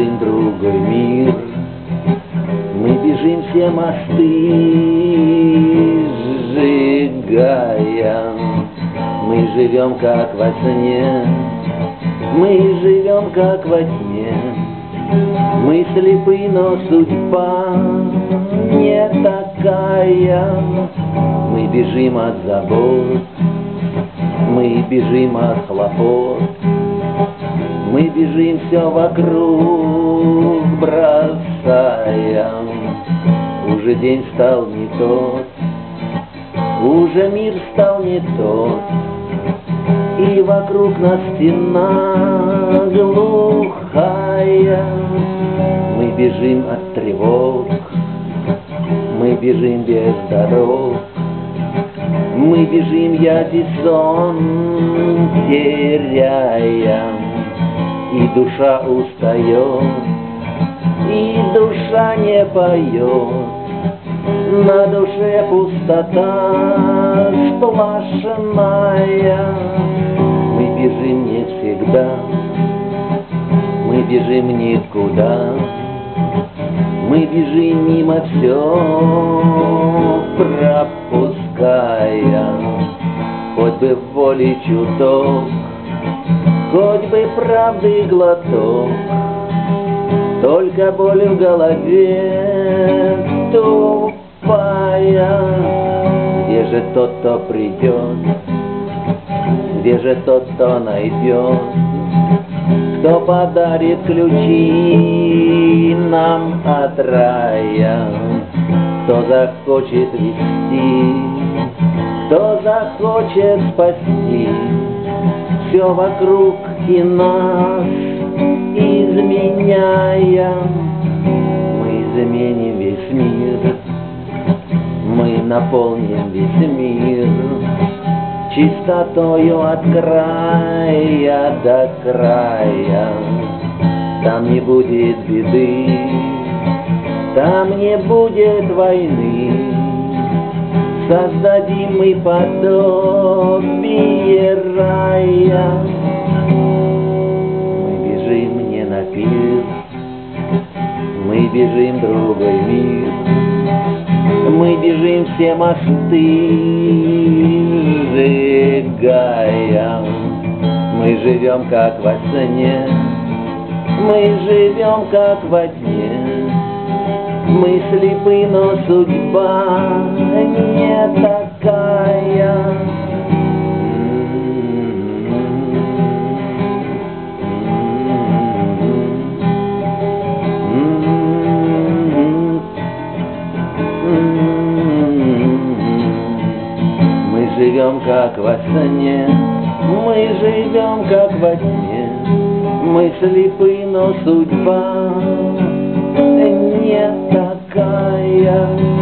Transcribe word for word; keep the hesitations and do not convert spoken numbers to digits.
бежим в другой мир. Мы бежим все мосты, сжигая. Мы живем как во сне, мы живем как во тьме. Мы слепы, но судьба не такая. Мы бежим от забот, мы бежим от хлопот. Мы бежим все вокруг, бросая. Уже день стал не тот, уже мир стал не тот. И вокруг нас стена глухая. Мы бежим от тревог, мы бежим без дорог. Мы бежим, ясный сон теряя. И душа устает, и душа не поет. На душе пустота сплошная. Мы бежим не всегда, мы бежим никуда. Мы бежим мимо все, пропуская. Хоть бы в воле чуток, хоть бы правды глоток. Только боль в голове тупая. Где же тот, кто придет? Где же тот, кто найдет? Кто подарит ключи нам от рая? Кто захочет вести? Кто захочет спасти? Все вокруг и нас изменяя. Мы изменим весь мир, мы наполним весь мир чистотою от края до края. Там не будет беды, там не будет войны. Создадим мы подобие рая. Мы бежим не на пир, мы бежим в другой мир. Мы бежим все мосты, сжигая. Мы живем как во сне, мы живем как во тьме. Мы слепы, но судьба не такая. Мы живем как во сне, мы живем как во тьме. Мы слепы, но судьба не такая.